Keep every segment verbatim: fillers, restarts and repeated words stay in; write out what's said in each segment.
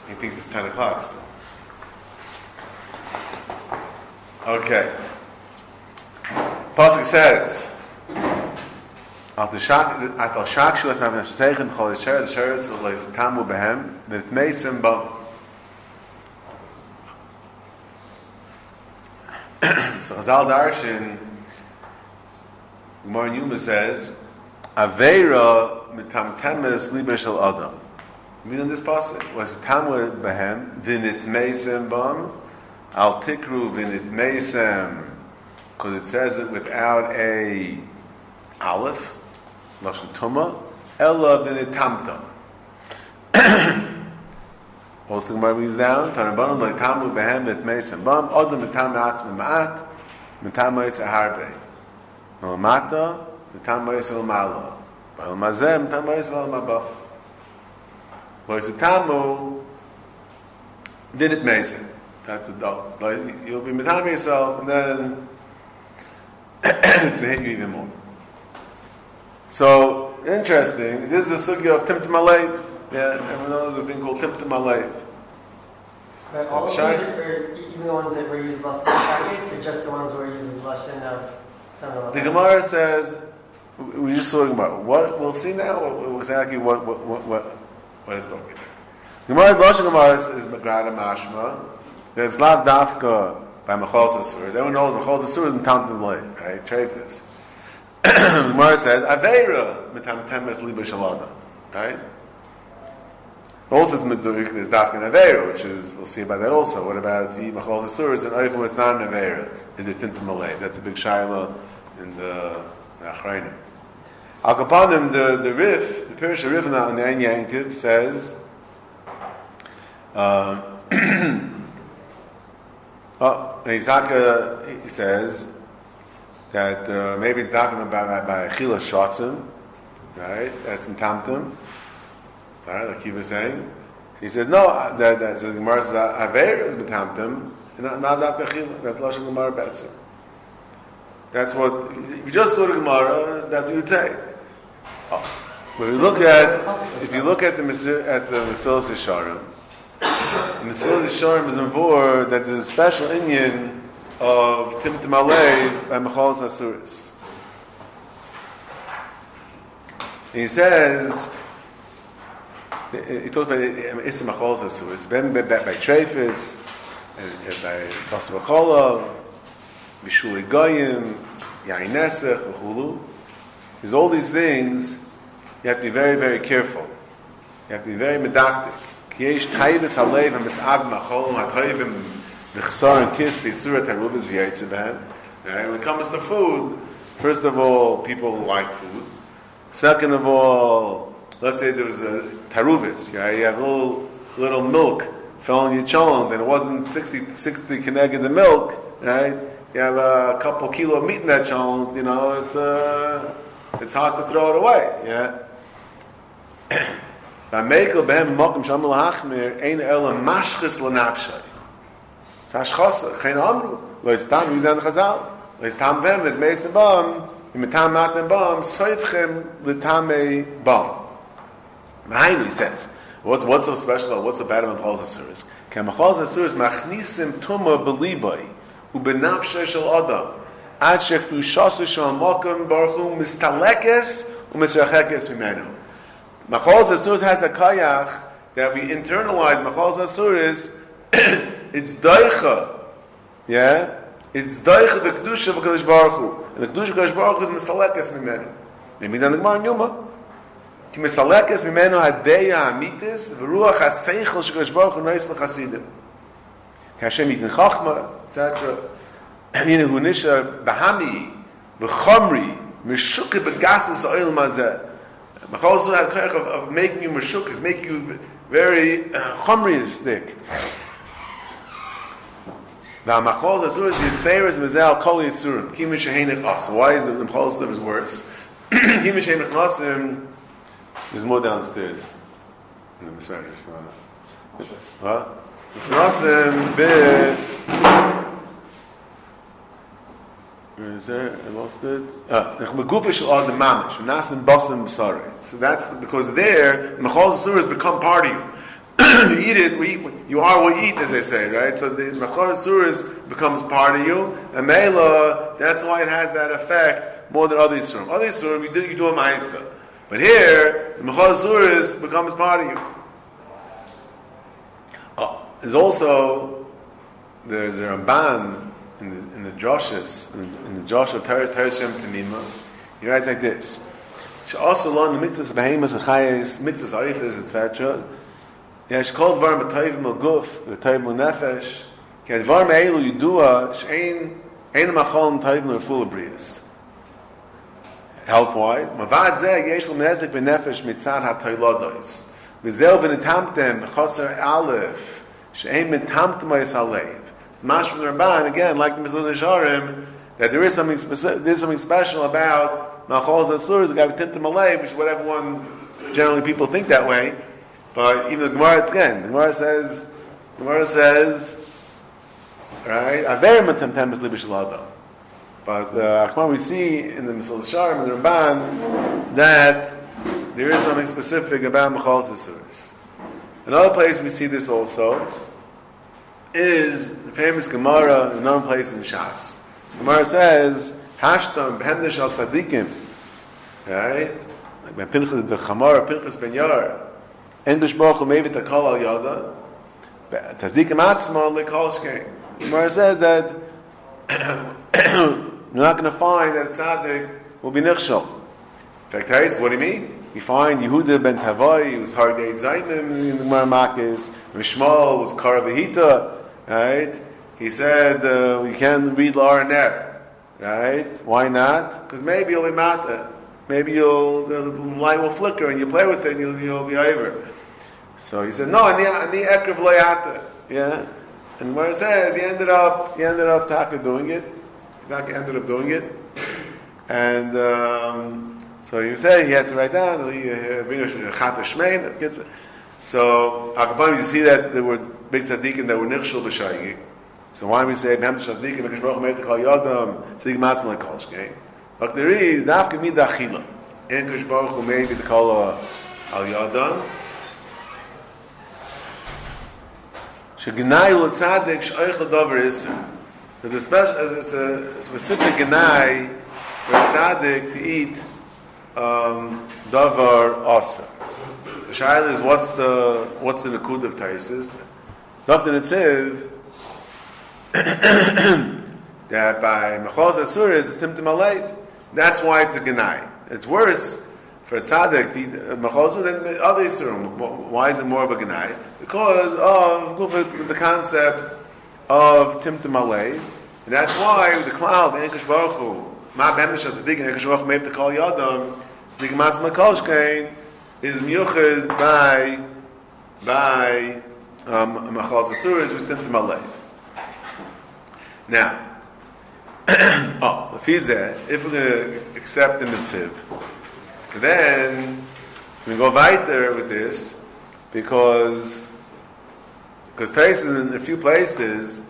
He thinks it's ten o'clock still. Okay. Pasuk says, "At the shak, at the shak shulat navin sheichen b'chol yisher the sheretz v'leis tamu behem v'tmeisim bam." So Chazal Darshan, Gemara Yuma says, "Aveira mitamtemes liber shel adam." Meaning this pasuk was tamu behem v'nitmeisim bam al tikru v'nitmeisim. Because it says it without a aleph, lashon tuma, ella b'nitamta. Also, Gemara brings down, Tanabanum le'tamu behem v'tmeisem bam, odem v'tam v'atzme ma'at, v'tam v'yis aharbe. V'lamata, v'tam v'yis v'lamala. V'lamazeh, v'tam v'yis v'lamaba. V'yis v'tamu, v'nitmeisem. That's the dog. You'll be mitam yourself, and then it's going to hit you even more. So, interesting. This is the sugya of Timtum Alev. Yeah, everyone knows a thing called Timtum Alev. But all of these are, even the ones that were used lashon shakets, or just the ones where it uses lashon of... The Gemara says, we just saw the Gemara. What, we'll see now what, exactly what what what, what, what is talking about. Gemara, lashon Gemara is Magrada Mashma. There's lav dafka by Machal Sasuras. Everyone knows Machal Sasuras and Tamtim Leif, right? Trefus. The Gemara says, Aveira mitam temes liba shalada, right? Also, there's dafka and Aveira, which is, we'll see about that also. What about the Machal Sasuras and Oifim, it's not an Aveira? Is it Tintim Leif? That's a big shaila in the Achrayim. Al Kapanim, the, the Rif, the Pirish Rif on the Ein Yankiv says, uh, oh, and Yizaka, he says that uh, maybe it's talking about by Achila Shotzim, right? That's Mtamtim, right? Like he was saying. He says no. That that's the Gemara says Aver is Mtamtim, and not not that Achila. That's Lashon Gemara Betzim. That's what. If you just look at Gemara, that's what you'd say. Oh. When we look at, if you look at the at the Mesilas Yesharim. And the Mesilas Yesharim is involved that there's a special inyan of Timtum Alev by Machal Sasuras. And he says, he talks about Issa Machal Sasuras, Ben by Trefus, by Basar B'chola, B'shuli Goyim, Yain Nesach, V'chulu. There's all these things, you have to be very, very careful. You have to be very medactic. Yesh taivus halev hamisag macholum hatoivim v'chsar and kiss v'isura tarubas v'yaitzivan. When it comes to food, first of all, people like food. Second of all, let's say there was a tarubas. Right? You have a little little milk fell in your cholent, and it wasn't sixty sixty keneged the milk. Right? You have a couple kilo of meat in that cholent. You know, it's uh, it's hard to throw it away. Yeah. V'amekel behem mokim shamul hachmir ein ela mashchis l'nafshay. It's hashchasa. Chen amru lo istam yizan chazal lo istam behem et meisem bam imitam matem bam soifchem l'tamei bam. Mahainu, he says. What's what's so special about what's so bad about Machal Sasuras? Can Machal Sasuras machnisim tuma b'libay u'benafshay shel adam ad shechdushasa shel mokim baruch hu mistalekes u'misrachekes mimenu. Machal Sasuras has the kayach that we internalize Machal Sasuras. It's daicha, yeah. It's daicha the kedusha of Hakadosh Baruch Hu, and the kedusha of Hakadosh Baruch Hu is mistalekes mimenu. It means on the Gemara in Yuma, ki mistalekes mimenu hadeya amitis v'ruach haseichel shekadosh Baruch Hu nois l'chasidim. Ki Hashem yitin chachma, et cetera. And you know hu nisha bahami v'chomri mishuki b'gasis oil mazeh. Machal Sasuras has kayach of, of making you meshukis, making you very uh, chomriistic. Now, Machal Sasuras Yiseiris Mezel Kol Yisurim Kim Sheheinich Asim. Why is the Machal Sasuras worse? Kim Sheheinich Asim is more downstairs. No, I'm sorry. What? Asim be. Where is there? I lost it. Megufish or the mamish. Nasim basim b'sarei. So that's because there the Machal Sasuras become part of you. you eat it, we eat, you are what you eat, as they say, right? So the Machor Suris becomes part of you, and Mela, that's why it has that effect more than other Yisurim. Other Yisurim, you do, you do a Ma'isa. But here, the Machor Suris becomes part of you. Oh, there's also, there's a Ramban in the, in the Joshes, in, in the Josh of Teres Shem Temima. He writes like this. She also learned the mitzvahs, behemoths, achayes, mitzvahs, arifas, et cetera. Yesh kol dvar m'toivim l'guf, m'toivim l'nefesh, ki advar me'elu yudua, she'ein, ein machol m'toivim l'reful l'briyas. Health-wise, mavad zeh yesh l'mnezik b'nefesh mitzad ha'toilodois. V'zeu v'netamtem b'choser aleph, she'ein metamtem ha'yis ha'leiv. It's mash from the Ramban, again, like the Mesilas Yesharim, that there is something specific, there's something special about Machol Zasur, the guy with Timtim Alev, which is what everyone, generally people think that way. But even the Gemara, it's again, the Gemara says, the Gemara says, right, Averim Temtem is Libish Lado. But uh, we see in the Mesilas Yesharim and the Ramban that there is something specific about Machol Zasur. Another place we see this also is the famous Gemara in another place in Shas. The Gemara says, Hashtam b'hemdesh al tzadikim, right? Like when Pinchas the Chamar, Pinchas ben Yair, English Baruch Hu mevit hakol al yada, tzadikim atzma lekol shkein. The Gemara says that you're not going to find that a tzaddik will be nichshol. In fact, what do you mean? You find Yehuda ben Tavai, he was Hardei Zaynim in the Gemara Makis, Mishmal was Karavahita, right? He said, uh, we can read Lar Ner. Right? Why not? Because maybe you'll be mata. Maybe you'll, the light will flicker and you play with it and you'll, you'll be over. So he said, no, ani ekrav loyata. Yeah? And where it says, he ended up, he ended up Taka doing it. Taka ended up doing it. And, um, so he said he had to write down, bring a chata shmein. So, Akabam, you see that there were big tzaddikim that were nichshul b'shaygi. So why do we say B'hem Tzadikim Mekadosh Baruch Hu Meir Tekal Yodam Tzadik Matzon Lekol Shkei? Look, there is Dafka Mida Achila. En Kadosh Baruch Hu Meir Tekal Al Yodam. Shegenai L'Tzadik Sh'oich L'Dover Isser. There's a special, it's a specific genai for a tzaddik to eat um, davar asa. So Shaila is what's the what's the nekud of taisis? Dr. Netziv. That by Machol Asuris is Timtim Alev. That's why it's a Genai. It's worse for a tzaddik to eat Machol Asuris than other Yisurim. Why is it more of a Genai? Because of the concept of Timtim Alev. And that's why the cloud, Enkish Baruch Hu, Ma B'Emnish HaZadik, Enkish Baruch Hu Mev Tekal Yodam, Tzadik Matzon Lekol Shkein, is miyuchad by by um, Machol Asuris with Timtim Alev. Now, oh, if he's there, if we're going to accept the mitzvah, so then we go weiter with this because because Tyson in a few places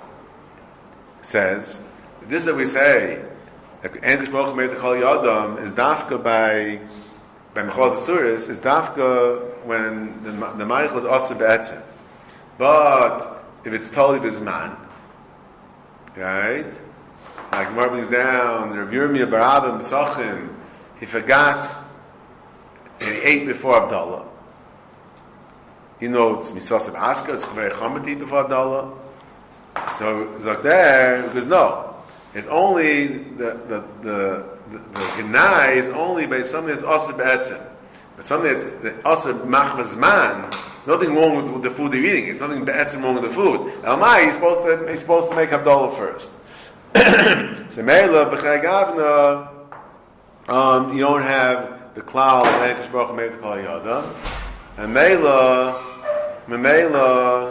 says this that we say that English Baruch Hu Meir Tekal Yodam is dafka by by Mechol Asuris is dafka when the the Meichel is also be'etzim, but if it's totally bizman. Right? Like Gemara brings down, Rabbi Yirmiyah bar Abba Mesachim, he forgot and he ate before Abdallah. You know, it's Misas of Asker, it's very common to eat before Abdallah. So it's like there, because no, it's only the the the the, the Genai is only by something that's also be'etzim. But something that's also machmazman, nothing wrong with, with the food they're eating. It's nothing be'etzim wrong with the food. Elmai, he's supposed to he's supposed to make Abdullah first. So Meila b'chei gavna, um, you don't have the cloud of Enkish Baruch Hu Meir Tekal Yodam, and Meila, Meila,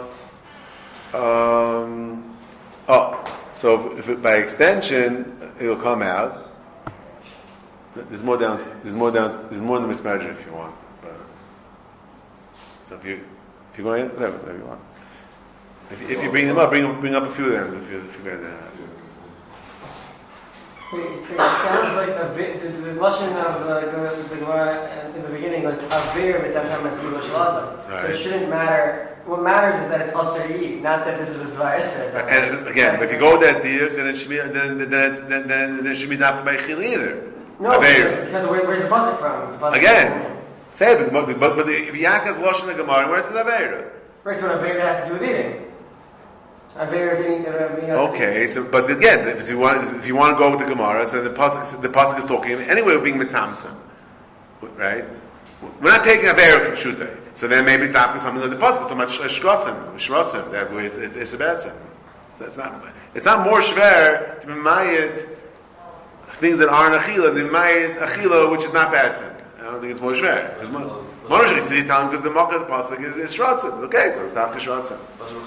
um, oh, so if it, by extension it'll come out. There's more down. There's more down. There's more in the mismargin if you want. But, so if you if you're going whatever, whatever you want. If, if you bring them up, bring bring up a few of them. If you if you go there. It, it sounds like a vi- the, the lashon of uh, the, the Gemara in the beginning was avir v'tamtam esbilu shladam. So it shouldn't matter. What matters is that it's usher to eat, not that this is a dvar iser. And again, if you go that deer, then it should be then then it's, then, then, then it should be not by chil either. No, because, because where, where's the pasuk from? The pasuk again, from say it, but but, but the, if Yaakov lashon the Gemara, where's the avera? Right, so avir has to do with eating. Avir being, uh, being okay, so but again, if you want if you want to go with the Gemara, so the pasuk the pasuk is talking anyway of being mitzamtzim, right? We're not taking avera k'pshutai. So then maybe it's after something like the pasuk is talking about shrotzim, shrotzim. That way it's it's, it's a bad sin. So it's not it's not more shver to be mayit things that aren't achila than mayit achila, which is not bad sin. I don't think it's more shver because Moshe did tell him because the mock of the pasuk is, is shrotzim. Okay, so it's after shrotzim.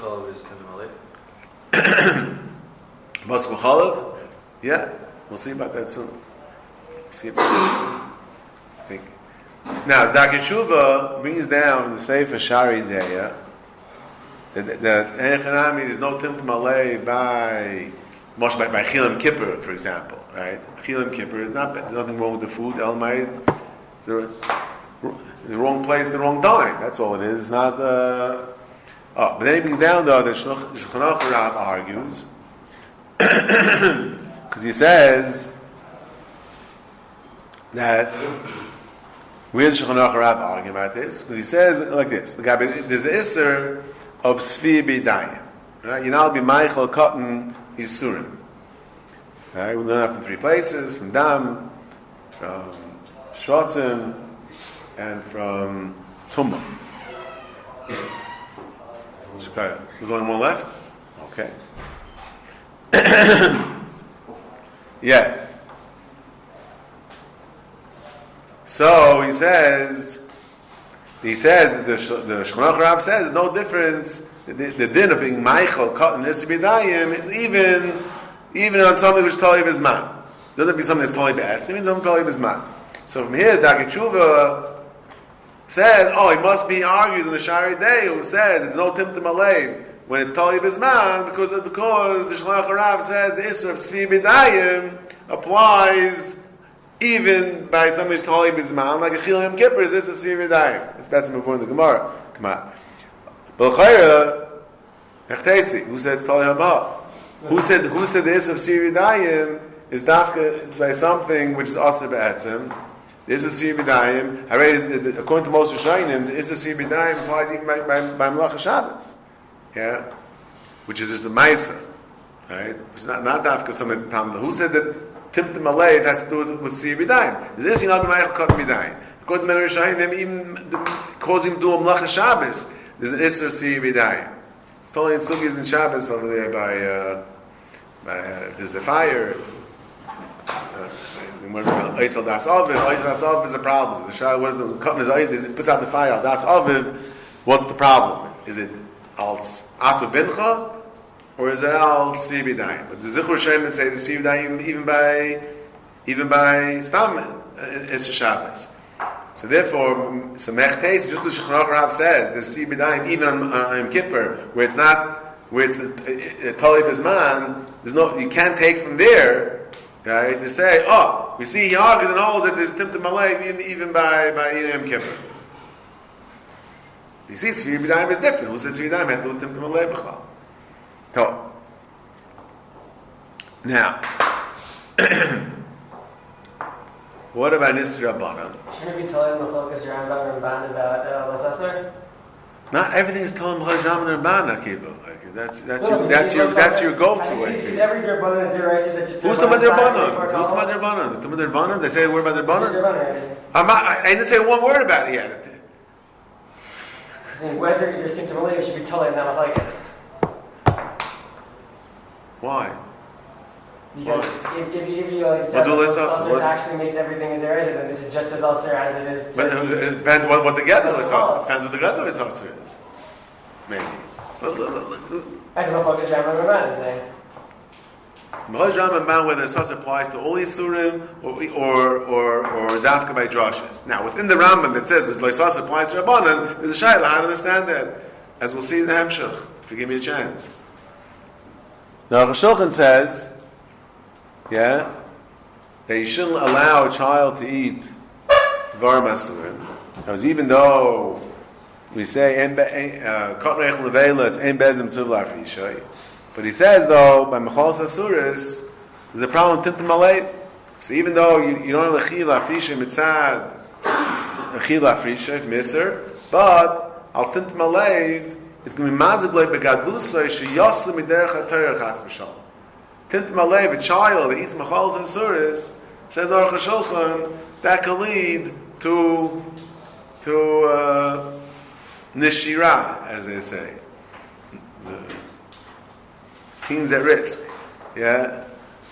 Bas B'chalav? Yeah, we'll see about that soon. We'll see about that. I think. Now, Darkei Tshuva brings down in the Sefer Shari Deya that Echanami there's no Timtum Alei by Moshe by, by Chilam Kippur, for example, right? Chilam Kippur is not there's nothing wrong with the food. Elmayit, it's the, the wrong place, the wrong time. That's all it is. It's not. Uh, oh, but then he brings down though that Shulchan Aruch Rab argues. Because he says that where does Shulchan Aruch Rab argue about this? Because he says like this: the guy there's an isser of sfir b'dayim, right? You know, be Michael cotton isurim. Right? We learn that from three places: from dam, from shrotzim, and from tumah. There's only one left. Okay. Yeah. So he says, he says the the Shulchan Aruch Rab says no difference. The, the din of being Michael cotton nisibidayim is even even on something which is totally bizman. Doesn't be something that's totally bad. It's even totally bizman. So from here, Darkei Tshuva said, oh, he must be argues in the Shari Day who says it's no Timtum Alei when it's Tali Bisman because of, because the Shulchan Aruch Rab says the Isser of Sfir B'dayim applies even by somebody who's Tali Bisman like a Chilam Kippur is this a Sfir B'dayim. It's better before in the Gemara. Come on. But Chayra, Echtesi, who said it's Tali Haba? Who said who said the Isser of Sfir B'dayim is Dafka say something which is Asr B'atzim? This is Sfir B'dayim. Already, according to most Rishonim, the Isser Sfir B'dayim applies even by by, by Melach Shabbos. Yeah, which is just the Maisa, right? It's not not Dafka something Tam. Who said that Timtum Alei has to do with with Sfir B'dayim? This is not the Ma'ich Kot B'dayim. According to many Rishonim, even causing him to do a Melach Shabbos, there's an Isser Sfir B'dayim. It's totally in Sugis and Shabbos over there by uh, by uh, if there's a fire. Uh, Eisel Das Aviv, Eisel Das Aviv is a problem. The child, what is the cutting his eyes? Is it puts out the fire? Das Aviv, what's the problem? Is it als Atu Bincha, or is it al Sfir B'dayim? But the Zichur Shem would say the Sfir B'dayim even by even by Stam is Shabbos. So therefore, Samech Teis, just as Shulchan Aruch Rab says, the Sfir B'dayim even on, on Yom Kippur, where it's not where it's a Tali Bisman, there's no you can't take from there. Right, to say, oh, we see he argues and holds that there's Timtum Alei even, even by by Yom Kippur. You see, Sfir B'dayim is different. Who says Sfir B'dayim has to do with Timtum Alei b'chal? So, now, what about Nisri Rabbanan? Shouldn't it be telling the Chokes Rambam and Ban about uh, Lasasar? Not everything is telling Mechaz Rambam and Ban, Akiva. That's that's no, your that's your that's your go-to. I, I see. Is every Derbanan Deraisa that just who's talking about Derbanan? Who's talking about Derbanan? Who's talking about Derbanan? They say a word about Derbanan. I'm not, I, I didn't say one word about it yet. Whether you're distinct to you should be telling them like this. Why? Because Why? if if you if you like Ulcer actually makes everything a Deraisa, then this is just as Ulcer as it is. But it depends what what the Gedol is Ulcer. Depends what the Gedol is Ulcer is. Maybe. As the Mechaz Rambam and Ban saying. Mechaz Rambam and Ban, whether Sas applies to all Yisurim or or or, or Dafka by Drashas. Now, within the Rambam that says that Sas applies to Rabbanan, there's a Shaila how to understand that, as we'll see in the Hemshech, if you give me a chance. Now, Rosh Shulchan says, yeah, that you shouldn't allow a child to eat dvarim asurim. Because even though we say katan eichel nevelas ein bezim tzuv lafrishay, but he says though by mechalas asuris there's a problem with tintam malay. So even though you, you don't have a chiv lafrishay mitzad a chiv lafrishay miser, but al tintam malay it's going to be mazig like begadlusay sheyasem miderech haTorah chas v'shalom. Tintam malay, a child that eats mechalas asuris, says Aruch HaShulchan, that can lead to to uh, nishira, as they say. The teens at risk. Yeah?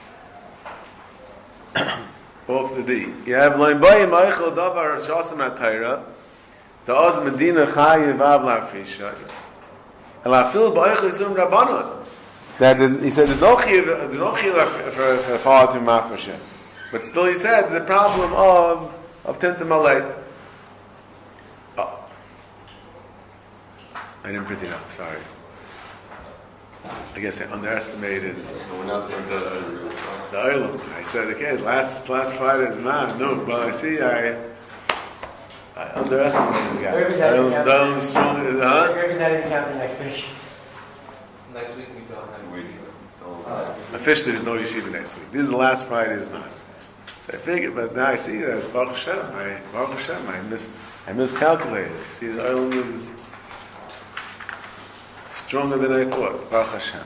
Off the D. You have Loim Bayim Eichel Davar Shasam HaTorah, the Oz Medina Chayiv Av Lafrisha, and Lafil Ba'eichel Yisum Rabbanon. That is, he said there's no Chayiv, there's no Chayiv for the father to Mach Hashem. But still he said there's a problem of of Tintam Malay. Oh. I didn't print enough, sorry. I guess I underestimated the the island. I said, okay, last last Friday is not. No, but I see I I underestimated the guy. I don't strong, huh? Kirby's not even counting next week. Next week we don't have We don't. don't. Officially, there's no yeshiva next week. This is the last Friday, is not. So I figured, but now I see that Baruch Hashem, I Baruch Hashem, I mis I miscalculated. See, the island is stronger than I thought. Baruch Hashem.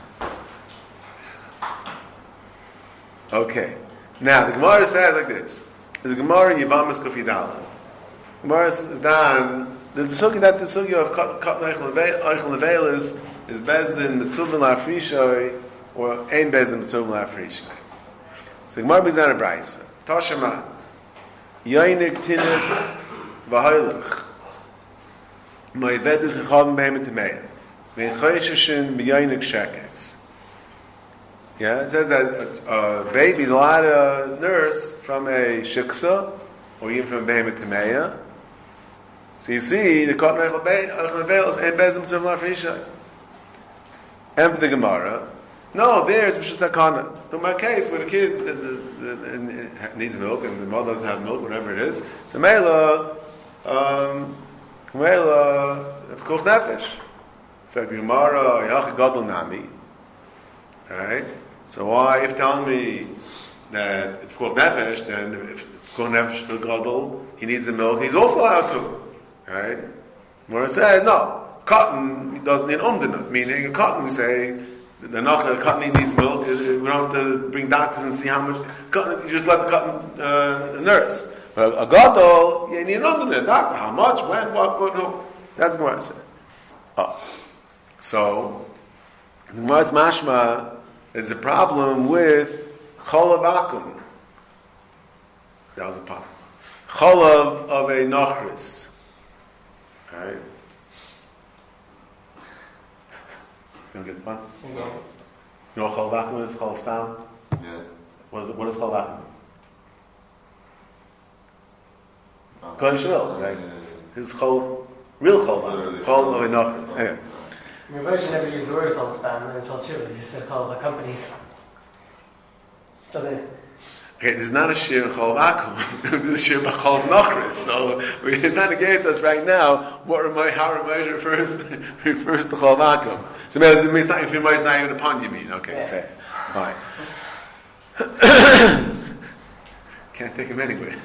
Okay. Now the Gemara says like this. The Gemara in Yevamos Kuf Yidaleh. Gemara is done. The sugi that's the sugi of Katan Eichel Neveil is is bezdin mitzuvin la'afrishay or ein bezdin mitzuvin la'afrishay. So the Gemara brings down a brayso. Tashema Yoinik Tinnik V'Hoylech Moevedis Chachavim Behem Temeya Vein Chosheshin B'Yoinik Sheketz. Yeah, it says that a, a baby is allowed to nurse from a shiksa or even from a Behem Temeya. So you see, the Katan Eichel Neveil is ein bezdin mitzuvin la'afrishay. And for the Gemara, no, there's B'Shus HaKana. So in my case, when a kid the, the, the, needs milk and the mother doesn't have milk, whatever it is, so Mela, um, Mela, Pekuch Nefesh. In fact, the Gemara, Yach Gadol Nami. Right? So why, if telling me that it's Pekuch Nefesh, then if Pekuch Nefesh for Gadol, he needs the milk, he's also allowed to. Right? Gemara says, no. Cotton doesn't need umdana, meaning a cotton, we say, the nachla, cotton needs milk, we don't have to bring doctors and see how much, cotton, you just let the cotton uh, nurse. But a gadol, you need umdana, doctor, how much, when, what, what, who. That's Gemara say. Oh. So, the Gemara's mashma, there's a problem with cholav akum. That was a problem. Cholav of a nachris. Alright? Gonna get fun? No. You know what chol vacuum is? Chol stam? Yeah. What is it? What is chol vacuum? Oh. Kol Yisrael, right? Yeah, yeah, This is chol, real chol vacuum. Literally. Chol of enochris. Anyway. We probably should never use the word Chalstam, and it's all true. You just said Chal the companies. Doesn't. Okay, this is not a shir chol vacuum. This is a shir chol nochris. So we're not negate us right now. What Ramay, how Ramay refers refers to chol vacuum. So maybe it's not, if Ramay is not even upon you mean. Okay, Yeah. fair. Fine. Can't take him anyway.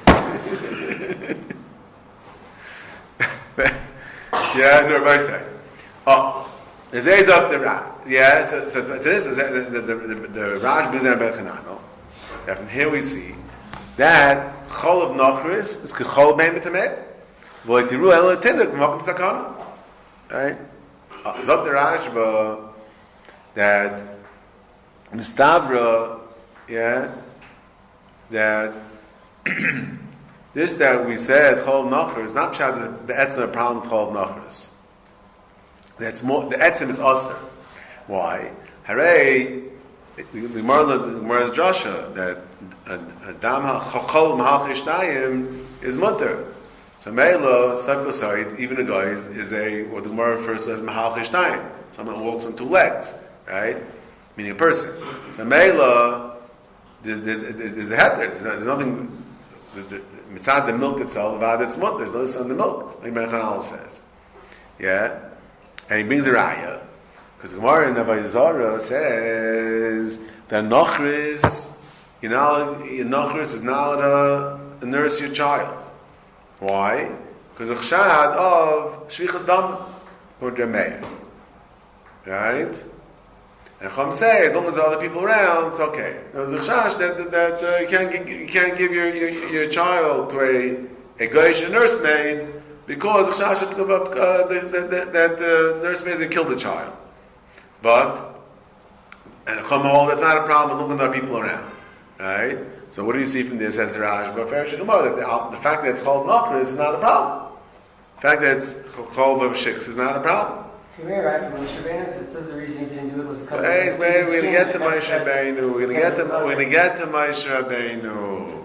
Yeah, no, right side. Oh, there's A's up the Raj. Yeah, so, so, so this is the the the, the, the Raj Bizar Ben Chanano. Yeah, from here we see that chol of nachris is kechol bein b'tameh. V'oitiru el tinuk v'makom sakana. Right? Oh, it's up the Rashba that Mistavra, yeah, that this that we said chol nachris is not pshat the etzem problem with chol nachris. That's more the etzem is aser. Why? Hooray! The Gemara's drasha that a dam chachol mahal chishnayim is mutter. So meila subkosayit even a guy is, is a what the Gemara refers to as mahal chishnayim. Someone who walks on two legs, right? Meaning a person. So meila there's there's there's a heter. There's, there's nothing. There's the, mitzad the milk itself, vad it's mut. There's no son the milk, like Ben Chanal says. Yeah, and he brings a raya because Gemara in Avodah Zarah says that nochris, you know, nochris is not allowed to nurse your child. Why? Because of chshad of shvichas dam or Jameir. Right? And Chum say, as long as there are other people around, it's okay. There's a chash that, that, that uh, you, can't give, you can't give your, your, your child to a, a Goyish nursemaid because of chash that, uh, that, that, that the nursemaid is going to kill the child. But, and Chum holds, that's not a problem as long as there are people around. Right? So what do you see from this as the Raj? But that the, the fact that it's called Nachris is not a problem. The fact that it's called of Shiks is not a problem. Can we write from Moshe Rabbeinu? Because it says the reason he didn't do it was because Wait, of the wait, we're gonna get to That's- Moshe Rabbeinu. We're gonna get to we're gonna get to Moshe Rabbeinu.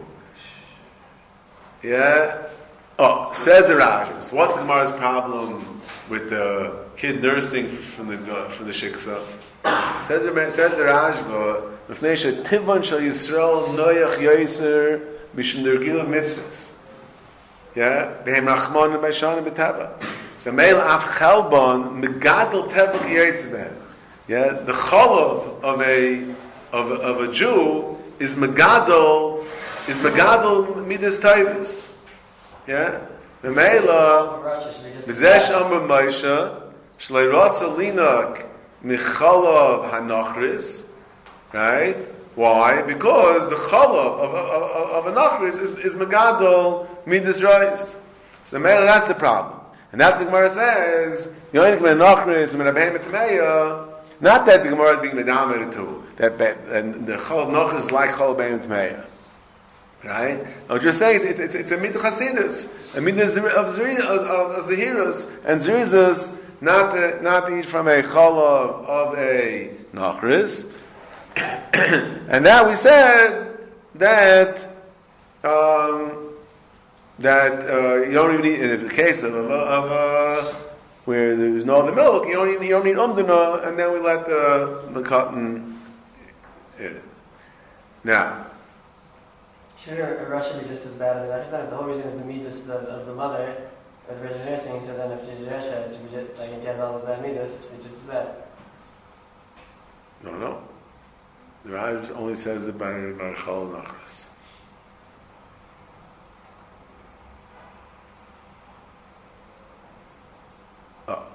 Yeah. Oh, says the Raj. So what's the Gemara's problem with the kid nursing from the from the shiksa? Says the says the Rajba. Mifnei shetivon shel Yisrael noyach yoser mishum dergila mitzvahs. Yeah, behem rachman b'shan b'teva. So meil af chalbon megadol teva k'yitzvah. Yeah, the cholov of a of of a Jew is megadol is megadol midas taivus. Yeah, the meila b'zesh amar Moshe shlei ratza linak micholov hanachris. Right? Why? Because the cholov of, of, of, of a nachris is, is megadol midas reis. So meila, that's the problem. And that's the Gemara says, you only come in nachris and in a behemoth tameya. Not that the Gemara is being medamer too. That, that and the chol nachris is like chol behemoth tameya. Right? I'm just saying it's it's it's a midah chasidus, a midah of zeri of, of zahiras and zerizas, not to, not to eat from a cholav of a nachris. And now we said that um, that uh, you don't even need, in the case of, of, of uh, where there's no other milk, you don't even you don't need umdana, and then we let the the cotton in it. Now, shouldn't a Russia be just as bad as that? If the whole reason is the midas of, of the mother with Richard nursing, so then if she's Russia, it should be just, like if she has all those bad midas, it's just as bad. no, no. The Raj only says it by by chol nachris. Oh,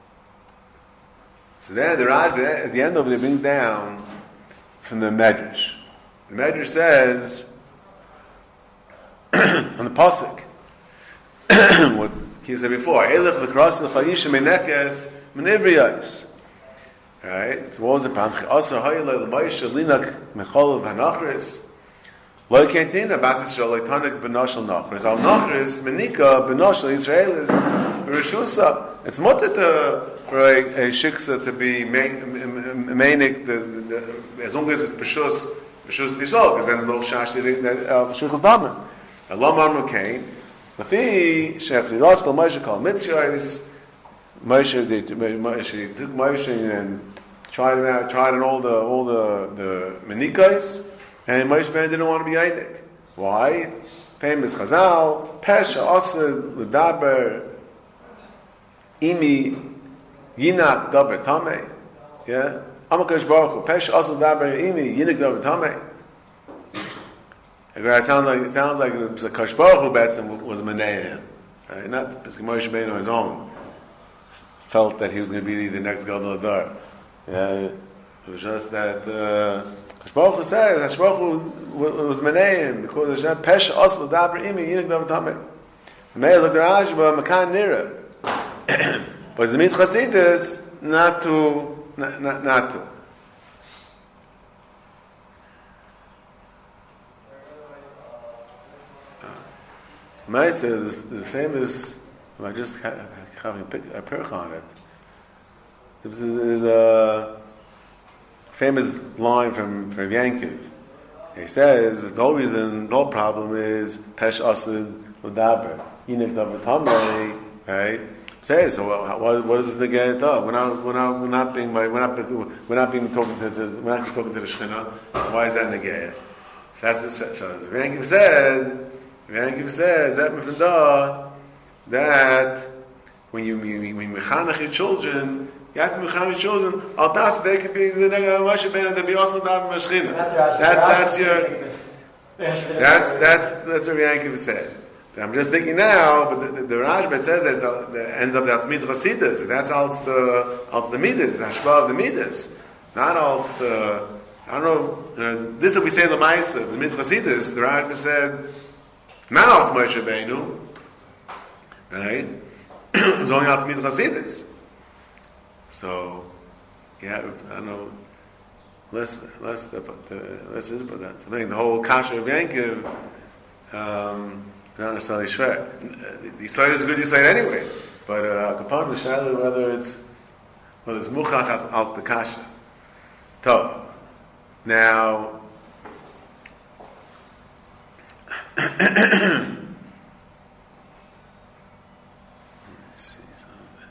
so then the Raj at the end of it brings down from the Medrash. The Medrash says on the pasuk what he said before: "Elech v'kras l'chayisha menekes menevriyos." Right? So what was the problem? Also, hayla l'maisha linak mechol v'hanachris lo kentina basis shel loitanik b'nashal nachris al nachris menika b'nashal Yisrael is rishusa. It's mutter to for a, a shiksa to be mainik the, the as long as it's b'shus b'shus tishol, because then the little shash is b'shus damer. Allah marmu kain lafi shechziras l'maisha kol mitzrayis. Moshe, they took Moshe and tried him out, tried on all the all the the menikais, and Moshe Ben didn't want to be Einik. Why? Famous Chazal, Pesha Asad L'Daber Imi Yinak Daber Tamei. Yeah, Amakash Baruch Hu Pesha Asad L'Daber Imi Yinak Daber Tamei. It sounds like it sounds like it was a Kash Baruch Hu Betzim was Menei, right? Not because Moshe Ben on his own felt that he was going to be the next Gadol Adar. Yeah, it was just that Kash Baruch Hu says Kash Baruch Hu was Meneim because Hashem Pesh Asl Daber Imi Yinik Davar Tamei. May look at Rashba Makan Nira, but it's Mit Chasidus not to not not, not to. So May says the famous. I just having a perch on it. There's a famous line from from Yankiv. He says the whole reason, the whole problem is pesh asid l'daber yinik davar tamei. Right? Say so. What, what is the get up? We're not we're not we're not being we're not we're not being talking to the, we're not talking to the Shechina. So why is that negaya? So that's the, so the Yankiv said, the Yankiv says that from da that when you when you mechanech your children, you have to mechanech your children. Al das they could be the nega Moshe ben the be also da mashchina. That's that's your that's that's that's what Yankiv said. I'm just thinking now, but the, the, the Rashba says that it uh, ends up that's mitzvah chassidus. That's all the all the midas, the hashpah of the midas, not all the. So I don't know. You know this is what we say in the Ma'aser, the mitzvah chassidus. The Rashba said, not all it's Moshe Beinu, right? It's only all it's mitzvah chassidus. So, yeah, I don't know. Less, less, the, the, less is about that. So I think the whole kasha of Yankiv. Um, Not necessarily shver. The side is a good side anyway, but upon the shadow whether it's whether it's muchach als the kasha. So now, let me see something.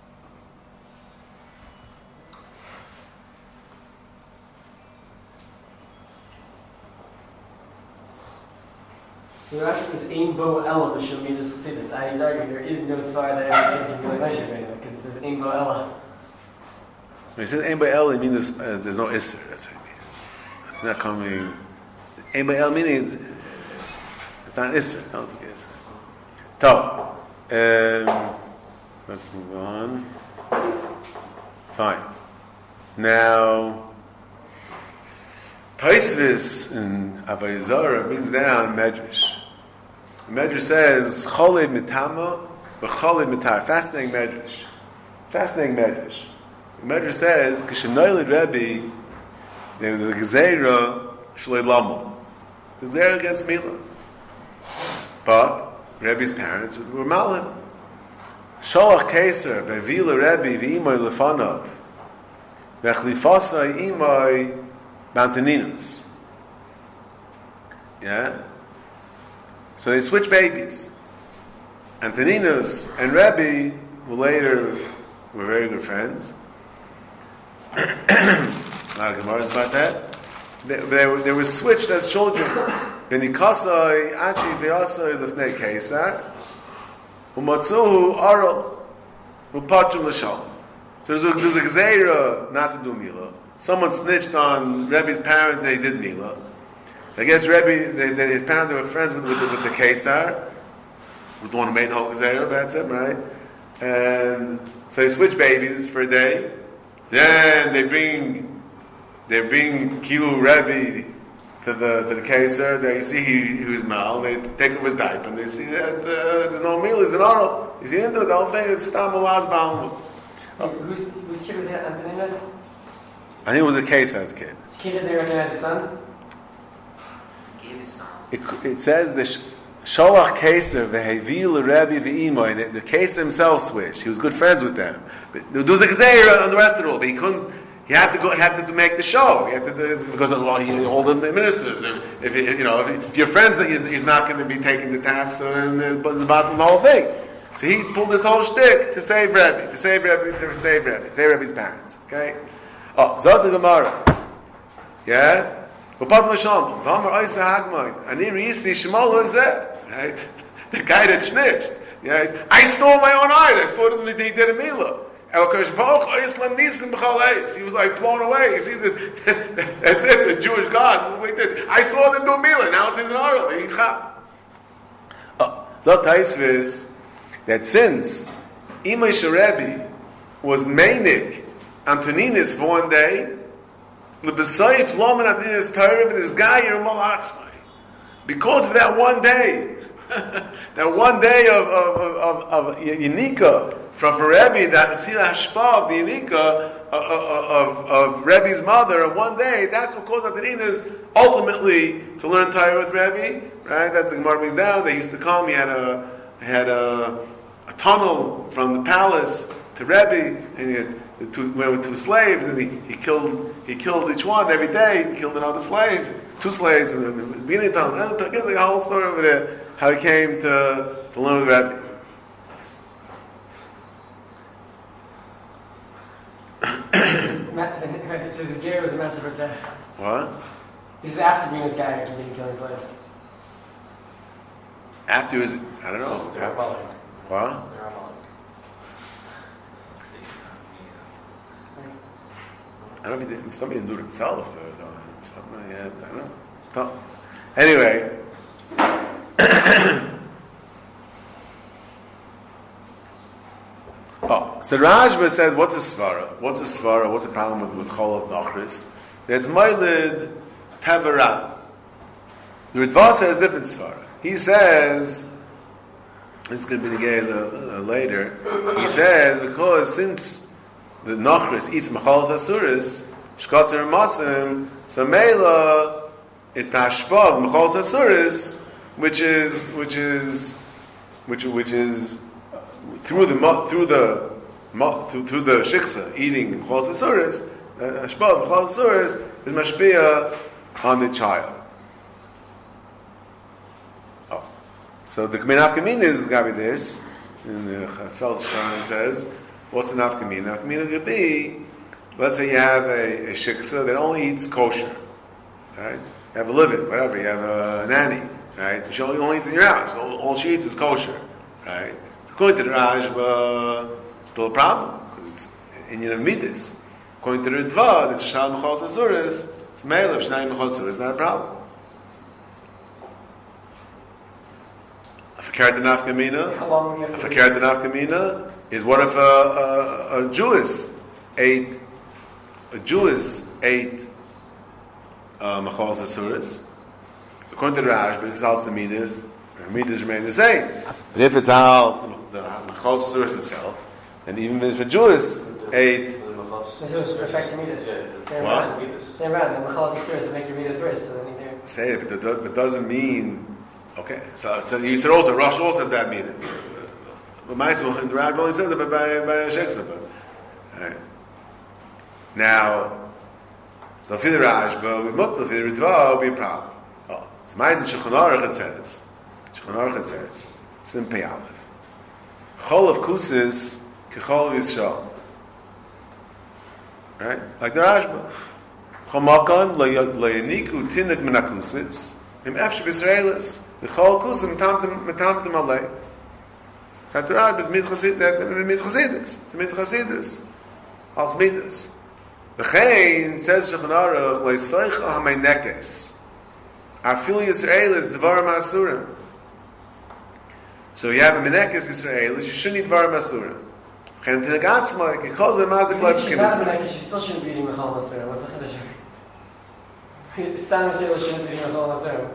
The Rashi says, "Ein bo ela b'shel midas chassidus." I he's arguing there is no svar that ever came to Moshe Rabbeinu because it says "Ein bo ela." When he says "Ein bo ela," it means uh, there's no iser. That's what it means. It's not coming. "Ein bo ela" meaning it's, it's not iser. I don't think it's iser. So, um, let's move on. Fine. Now, Tosfos in Avodah Zarah brings down Medrash. The Medrash says, Cholev mitama, v'cholev mitar. Fascinating Medrash. Fascinating Medrash. The Medrash says, K'shenoilid Rebbe, there was a Gezeira Shloi Lamo. The Gezeira against Mila. But Rebbe's parents were Malim. Sholach Keser, V'vila Rebbe, V'imoy Lefanov, V'chlifasai Imoy Mountaininus. Yeah? So they switch babies. Antoninus and Rebbe, who later were very good friends. A lot of Gemaras about that. They, they, were, they were switched as children. Benikasai, Achi, Beasai, Lefnei Kesar, Umatsuhu, Aral, Upatrum L'Shalom. So there's a, there's a Gzeira not to do Mila. Someone snitched on Rebbe's parents and they did Mila. I guess Rebbe, they, they, his parents were friends with, with, the, with the Kesar, with the one who made the whole Gezerah, that's it, right? And so they switch babies for a day. Then they bring, they bring Kilu Rebbe to the to the Kesar. They see he, he was mal. They take off his diaper and they see that uh, there's no Mila, he's an oral. He's into it. The whole thing is Stam Allah's Baal. Whose whose kid was it? Antoninus? I think it was a Kesar's kid. His kid didn't recognize his son? It, it says the Sholach Keser v'Hevi Rebbe v'Imoy. The, the Keser himself switched. He was good friends with them. But there was a Gezeira on the rest of it all, but he couldn't. He had to go. He had to make the show. He had to do, because of well, he, all the ministers. If, if you know, if, if your friends, he's not going to be taking the task. So then it's about the whole thing. So he pulled this whole shtick to save Rebbe, to save Rebbe, to save Rebbe, to save Rebbe's parents. Okay. Oh, Zot the Gemara. Yeah. Right? The guy that snitched. Yeah, I saw my own eyes. I saw that he did a Mila. He was like blown away. You see this? That's it. The Jewish God. I saw them do Mila. Now it's in an oral. Oh, so Tosfos that since Imay Rebbe was Mainik Antoninus for one day. L'besayif lomen Antoninus Torah and his guy Yermal because of that one day, that one day of of of, of, of Yenika from Rebbe, that see the hashpah of the Yenika of, of, of Rebbe's mother of one day. That's what caused Antoninus ultimately to learn Torah with Rebbe. Right? That's the Gemara brings down. They used to come. He had a had a, a tunnel from the palace to Rebbe, and he had the two, went with two slaves, and he, he killed he killed each one every day. He killed another slave, two slaves in the beginning of time. I guess like a whole story over there how he came to, to learn with Rebbe. So the gear was a massive attack. What? This is after Venus guy and continued killing slaves. After his, I don't know. They're After, Amalek. what? They're Amalek. I don't know if he did, somebody didn't do it himself. Or something, yeah, I don't know. Stop. Anyway. Oh, so Rajba said, what's a svara? What's a svara? What's the problem with, with Chol of Nachris? That's Mailid Tavara. The Ritva says different svara. He says, it's going to be again uh, uh, later, he says, because since the Nachris eats Machal Zasuris, Shkatzer Masim, so Mela is Tashpag Machal Zasuris, which is, which is, which, which is, through the through the through, through the shiksa eating Machal Zasuris, Hashpag Machal Zasuris is mashpia on the child. Oh, so the K'min Nafkamina is going to be this. In the Chasal Shrine says, what's the Nafkamina? Nafkamina could be, let's say you have a, a shiksa that only eats kosher, right? You have a live-in, whatever. You have a nanny, right? She only, only eats in your house. All, all she eats is kosher, right? According to the Rajba, it's still a problem because in your midas. According to the Ritva, that's Shal Machal Zasuris. Male of Shnai Machal Zasuris is not a problem. If a carrot nafkamina, How long would you have if a to carrot nafkamina is what if a, a, a Jewess ate a Jewess ate uh, Machal Zasuris? So according to the Rajba, it's also the midas. The midas remain the same. But if it's also the Machal Zasuris itself, and even if a Jewess ate. This was affect your midas. Same What? round. Same round. The Machal Zasuris will make your midas worse. So then you do. Say it, but it but doesn't mean. Okay, so, so you said also Rosh also has bad meanings. But Ma'aseh in the Rajba only says it by by a shiksa. Right. Now, so for the Rajba, with Mutla, for the Ritva, will be a problem. Oh, it's Ma'aseh in Shulchan Aruch it says. Shulchan Aruch it says. It's in Pei Aleph. Chol of Kusis, Kechol of Yisrael. Right? Like the Rajba. Chomakon le'yaniku tinuk menakusis im efsh b'Israelis l'chol kusim metamtem alei. That's the Rajba. It's mitchasid. It's mitchasidus. It's mitchasidus. Als midas. V'chein says Shulchan Aruch le'seicha ha'meinekes afil Yisraelis dvarim asurim. So you have a menekes Yisraelis. You shouldn't eat dvarim asurim. She's not Menekes, she still shouldn't be eating Mechal Masurim. What's the Chiddush? Stan Yisrael shouldn't be eating Mechal Masurim.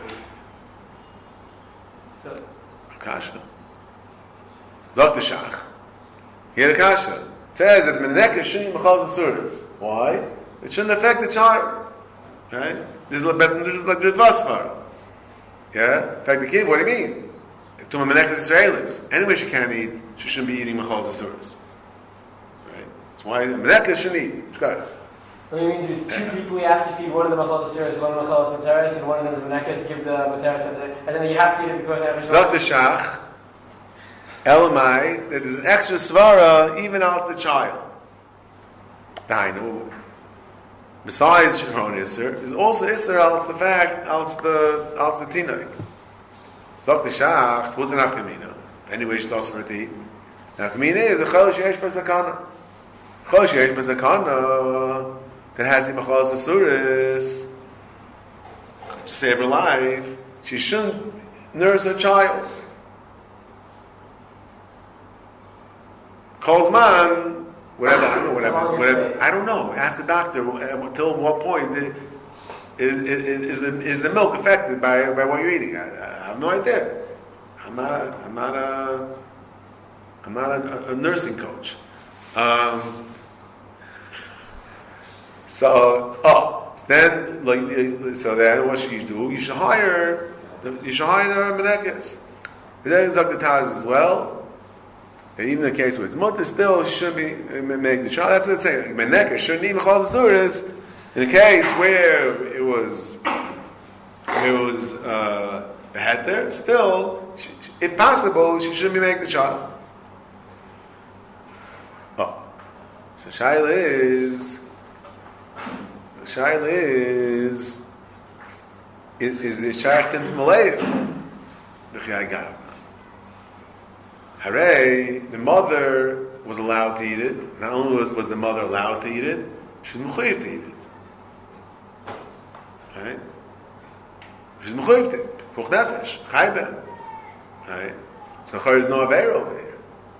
So. Kasha. Doctor Shach. Here the Kasha. It says that Menekes shouldn't eat Mechal Masurim. Why? It shouldn't affect the child. Right? This is like the Dvasvar. Yeah? In fact, the kid, what do you mean? To a Menekes Israelis. Anyway, she can't eat. She shouldn't be eating Mechal Zasuris. Right? That's why Menekes shouldn't eat. She got it. What do you mean? It's two people you have to feed. One of them Mechal Zasuris, one of them Mechal Materis, and one of them is Menekes. Give the Materis, and then you have to eat it because they have a Zok the Shach, Elamai, that is an extra svara even as the child. Dainu. Besides her own Isser, is also Isser als the fact, als the, als the Tinoik. Zok the Shach, what's an Afkamina? Anyway, she's also for it to eat. Now, Kamina is a Chol Sheesh Basakana. Chol Sheesh Basakana that has the Machal Zasuris to save her life. She shouldn't nurse her child. Calls man, whatever, I don't know, whatever, whatever. I don't know. Ask a doctor until what point is, is, is, the, is the milk affected by, by what you're eating. I, I have no idea. I'm not a, I'm not a, I'm not a, a nursing coach. Um, so, oh, so then, like, so then what should you do? You should hire, you should hire the Menekes. Then Zakh the Taz as well. And even in the case where it's mutter, still should be make the child. That's what it's saying. Menekes shouldn't eat Mechal Zasuris. In a case where it was, it was uh, a heter, still, she, if possible, she shouldn't be making the child. Oh, so Shaila is, Shaila is, is is shaykh in Malay. Hooray, the mother was allowed to eat it. Not only was, was the mother allowed to eat it, she was mechuyev to eat it. Right? She's mechuyev to it. Puch nefesh, chayben. Right? So there is no aveir over here.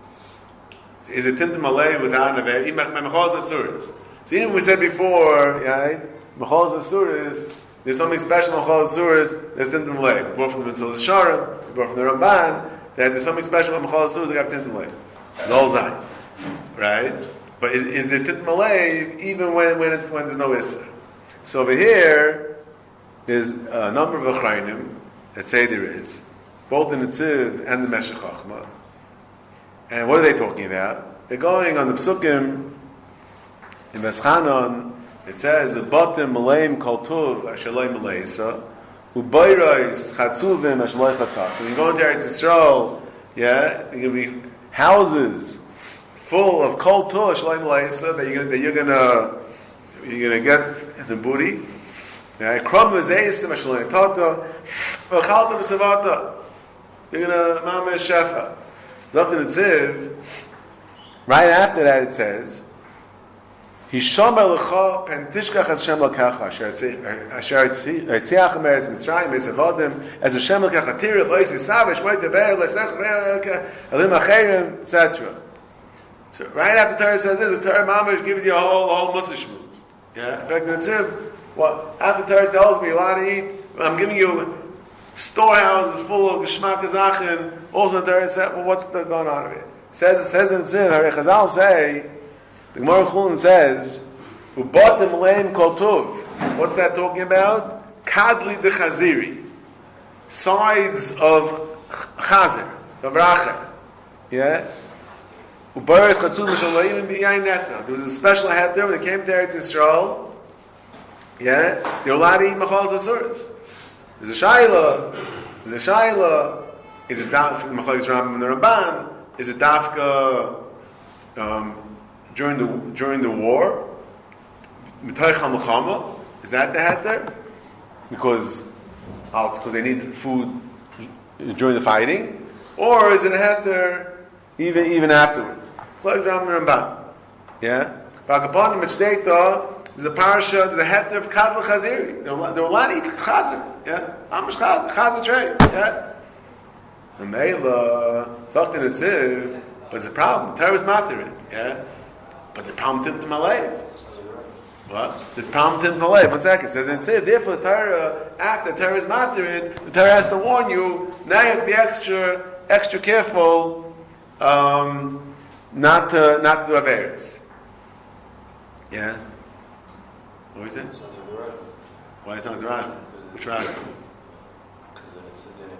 So is it tinta malay without an aveir? Mechaz asuris. So even we said before, right? Mechaz asuris. There's something special in Mechaz asuris. There's tinta malay. We brought from the Mitzvah Sharim. We brought from the Ramban. That there's something special about Mechal Asur, they got Tinta Malay. No Zayin. Right? But is, is there Tinta Malay even when, when, it's, when there's no Issa? So over here, there's a number of Achrayim that say there is, both in the Tziv and the Meshech Chochmah. And what are they talking about? They're going on the Psukim in Veschanon. It says, Batim Malayim Kol Tuv Ashaloi Malayisa. Ubayrais chatzuvim ashloi chatzat. When you go into Eretz Yisrael, yeah, there are going to be houses full of kol tuv ashloi malaisa that you're going that you're going to you're going to get in the booty. Yeah, kram v'zeisim ashloi tata, v'chalta v'savata. You're going to mamash shefa. Look in the Tziv. Right after that, it says. Hisham Elecha pen tishkach as Hashem L'kacha asher etziach eretz Mitzrayim esavodem as Hashem L'kacha tira v'ois yisav shmoy teber l'sech elim acherim et cetera. So right after Torah says this, the Torah Mamash gives you a whole a whole mussar shmuz. Yeah, in fact, the Tziv, what after Torah tells me a lot to eat, I'm giving you storehouses full of geshmak azachin. Also, the Torah said, well, what's the going on of it? It says it says in the Tziv, Harei Chazal say. The Gemara Chulin says, "Ubatim leim kol tuv." What's that talking about? Kadli de chaziri, sides of chazer, of racha. Yeah. Ubaris chatzul mishalayim b'yayin nesna. There was a special head there when they came to Eretz Yisrael. Yeah, they were allowed to eat machal zasuras. There's a shayla. There's a shayla. Is it daf machal Yisrael and the Ramban? Is it dafka? Um, During the during the war, is that the heter? Because because they need food during the fighting, or is it a heter even even afterward? Yeah, there's a parasha, there's a heter of kadl chaziri. There were a lot of eat chazer. Yeah, amish chazer, chazer tray. Yeah, and Meila talked in the Tziv, but it's a problem. Torah is matter. Yeah. But the problem to Malay. What? The problem to Malay. One second. It says in Tzid, therefore the Torah, after the Torah is materid, the Torah has to warn you, now you have to be extra, extra careful, um, not to, not to do Averis. Yeah? What is it? Why is it not the Rajman? Which Rajman? Because it's a din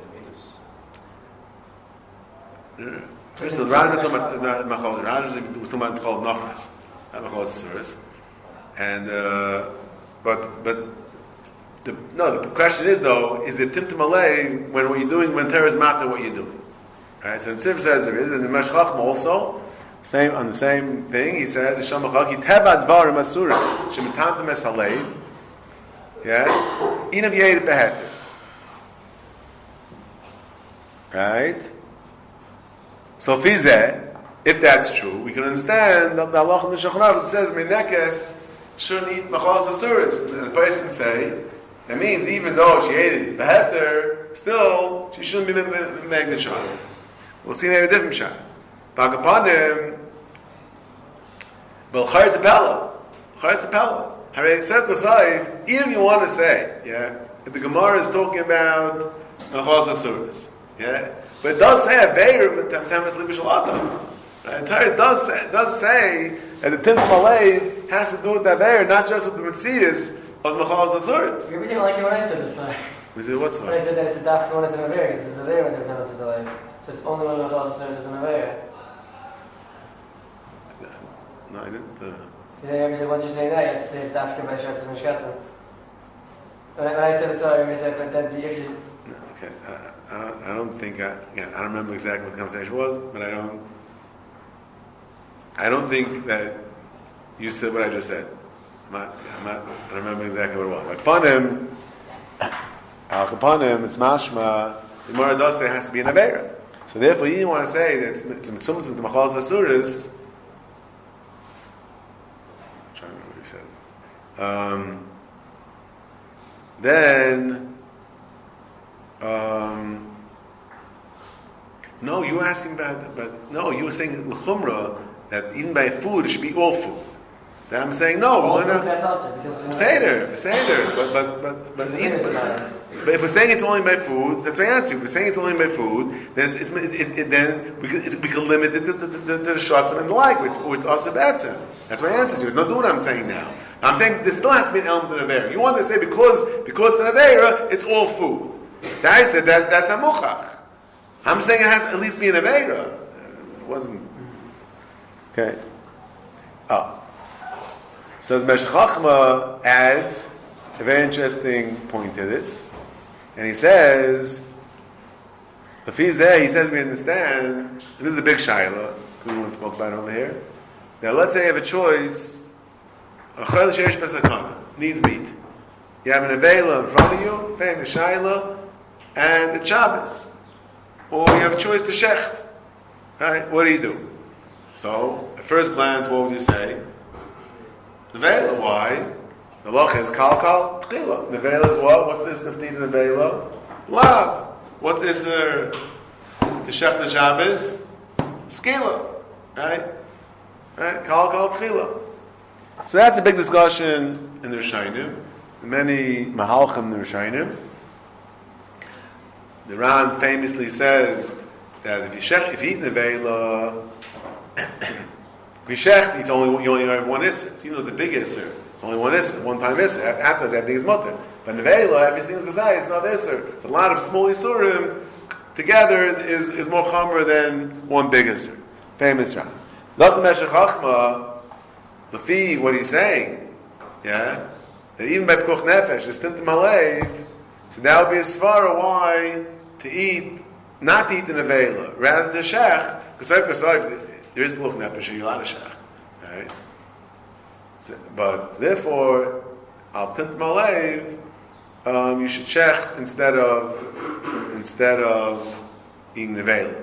in the midas. First, the Rajman was talking about Machal. The Rajman was talking about Machal Nachmas, not Machal Suras. And uh, but but the no. The question is though: is it Timtum Malay when what you're doing when Torah is matter? What you're doing? Right. So the Tziv says there is, and the Meshech Chochmah also same on the same thing. He says Yisham Machaki Teva Dvarim Asura Shemitantam Es Halei. Yeah. Inav Yeid Beheter. Right. So fizeh, if that's true, we can understand that the Allah in the Shulchan Aruch says Menekes shouldn't eat machal zasuras. The person can say that means even though she ate it beheter, still she shouldn't be magnishon. We'll see maybe a different shot. Bagapanim, but charetz apella, charetz apella. Harei said b'saif, even if you want to say, yeah, if the Gemara is talking about machal zasuras, yeah. But it does say a veir with temes libishal adam. The Torah does say, does say that the tim malay has to do with that veir, not just with the mitzias of machal zasuras. You didn't like it when I said this. Way. We said what's when I said that it's a daf when it's an aveir, because it's a veir when the temes is alive. So it's only when machal zasuras is an aveir. No, I didn't. Uh... You ever said once you say that, you have to say it's daf kabei shatz and mishkatzim. When I said it's all, you said, but then the issue. Okay. Uh, I don't, I don't think I, yeah, I don't remember exactly what the conversation was, but I don't. I don't think that you said what I just said. I'm not. I'm not I don't remember exactly what it was. Like Panim, Al Kapanim, it's mashma, the Gemara does say it has to be an Aveira. So therefore, you want to say that it's, it's Mitzvah to Machalas Asuras. I'm trying to remember what he said. Um, then, um, no, you were asking about, but no, you were saying l'chumra that even by food it should be all food. So I'm saying no. All we're food, not. that's also because Seder, Seder, but but but but, Because but, matters. but if we're saying it's only by food, that's my answer. If we're saying it's only by food, then it's, it's, it, it, it, then we could, it, we could limit it to, to, to, to the shotzim and the like, which which also betzim. That's my answer to it. Not doing what I'm saying now. I'm saying there still has to be an element of Avera. You want to say because because of Avera, it's all food. That I said that that's not muchach. I'm saying it has to at least be an Avera. It wasn't. Okay. Oh. So the Meshech Chochmah adds a very interesting point to this. And he says, the Fizeh, he says we understand, and this is a big shayla, Kuhn spoke about it over here. Now let's say you have a choice, a chayla sheresh pesachana, needs meat. You have an avela in front of you, famous shayla, and it's Shabbos. Or you have a choice to shecht. Right? What do you do? So, at first glance, what would you say? Nevela, why? The loch is kal kal tchila. Nevela is what? What's this neftit in Nevela? Love. What's this there? To shech the Shabbos? Skila. Right? Right? Kal kal tchila. So that's a big discussion in the Rishonim. Many mahalchim in the Rishonim. The Ran famously says that if you shech, if you eat Nevela, Vishech, it's only you only have one isser. So even though it's a big isser, it's only one isser, one time isser. Afterwards, everything is mutter. But nevela, every single gazai is not isser. So a lot of small isurim together is, is, is more chomer than one big isser. Famous Ram. Not the Meshech Chochmah, the fee, what he's saying, yeah, that even by Pekuch Nefesh, the Stintim Halev, so that would be a svara why to eat, not to eat the nevela, rather to shech, because there is Pekuch Nefesh, you're allowed to shech, right? But therefore, al Stintim Halev, um, you should shech instead of instead of eating nevela,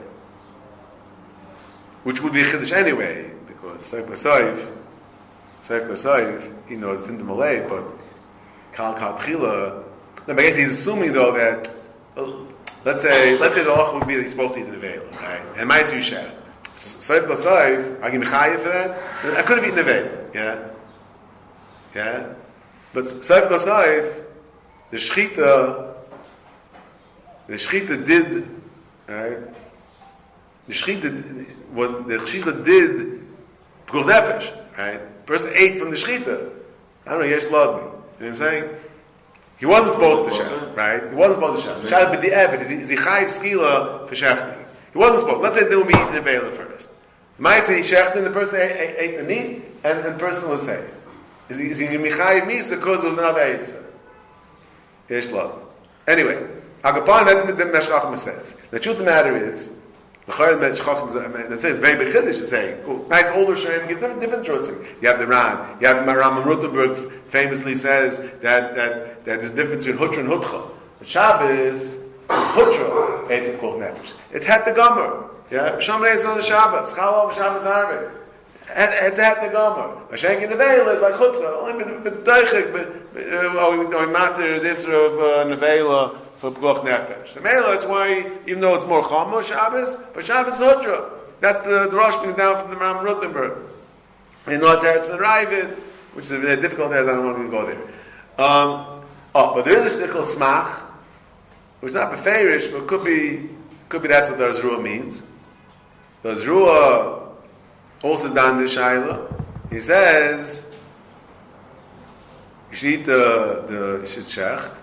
which would be a chiddush anyway, because Seif L'Soif, Seif L'Soif, you know, it's Stintim Halev, but Kal Kal Tchila. I guess he's assuming though that, uh, let's say, let's say the halacha would be that he's supposed to eat the nevela, right? And ma'aser you share. Seif L'Soif, I give mechayev for that. I could have eaten nevela, yeah, yeah. But Seif L'Soif, the shchita, the shchita did, right? The shchita was the shchita did pekuch nefesh, right? Person ate from the shchita. I don't know. Yesh lad. You know what I'm saying? He wasn't supposed to shech, right? He wasn't supposed to shech. Shech b'di evet is he chayiv skila for shechting. He wasn't supposed. Let's say they will be eating the vela first. Might say he shechted and the person ate, ate, ate the meat and, and the person was saved. Is he is he going to be chayiv misa because there was another eitzah? Yesh lad. Anyway, agapan that's what the Meshech Chochmah says. The truth of the matter is, the Meshech Chochmah that says very big chiddush is saying, cool, nice older shem give different different truths. You have the Ran, you have the Rambam Rutenberg famously says that that that there's a difference between hutra and hutcha. The Shabbos, hutra, it's a pekuch nefesh. It's het the gomer. Yeah, Shomer is on the Shabbos. Chalal Shabbos Arvei. It's het the gomer. Mashenk in the Nevela is like hutra. Only with teichik, but oh, we matter this of Nevela for pekuch nefesh. The Mela, that's why even though it's more chomer Shabbos, but Shabbos is hutra. That's the the Rosh brings down from the Ram Rutenberg. And not there from the Ravid, which is a very difficult as I don't want to go there. Um, Oh, but there is a shtickle smach, which is not beferish, but could be, could be that's what the Azruah means. The Azruah also is down the Shaila. He says, you should eat the, the, you should shecht.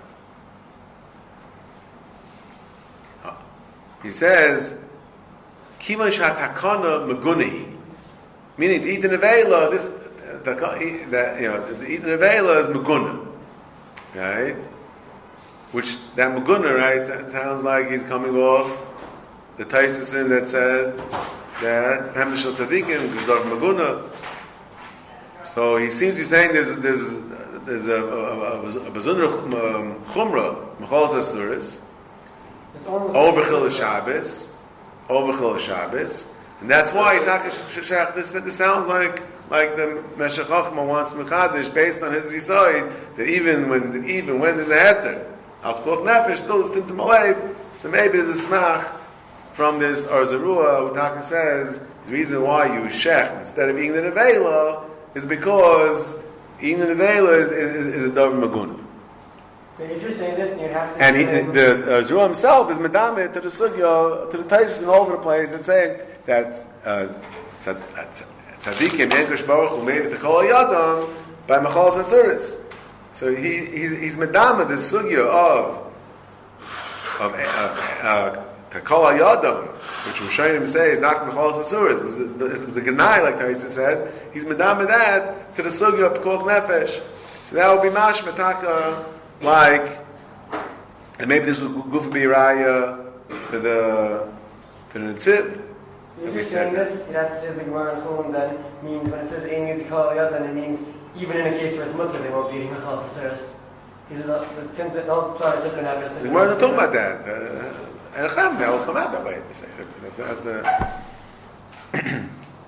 Oh. He says, Kivan shatakana megunehi. Meaning to eat the nevela, this, the, the, you know, to eat the nevela is meguna. Right? Which, that Maguna, right, sounds like he's coming off the Taisasin that said that Hamd Shal Tzadikim, Gizdav Maguna. So he seems to be saying there's, there's, there's a a bezundere chumra Mechalas Asuris over Chil Shabbos, over Chil Shabbos, and that's why this this sounds like like the Meshech Chochma wants mechadish based on his yisoid that even when even when there's a heter al spluch nefesh still is tintum alev. So maybe there's a smach from this Arzarua who Taka says the reason why you shech instead of eating the nevela is because eating the nevela is, is, is a davar maguna. But if you're saying this, then you have to. And he, the Arzarua himself is medame to the sugya, to the taisus all over the place, and saying that uh, tzaddikim English Baruch Hu made the kol yadam by Mechalas Asuris. So he he's he's medame the sugya of of uh, kol yadam, which Rishonim say is not Mechalas Asuris. It's a genai, like Taisus says. He's medame that to the sugya of pekuach nefesh. So that would be mashma taka. Like, and maybe this would go for Biraya to the to the Netziv. If you're saying this, you'd have to say the Gemara in Chulin then means when it says Ein Yud Kol Yad, then it means even in a case where it's mutter, they won't be eating Mechalas Asuris. These are the the tint that no sorry, Zipper Nefesh. The Gemara don't talk about that. And a Cham that will come out that way. That's not the.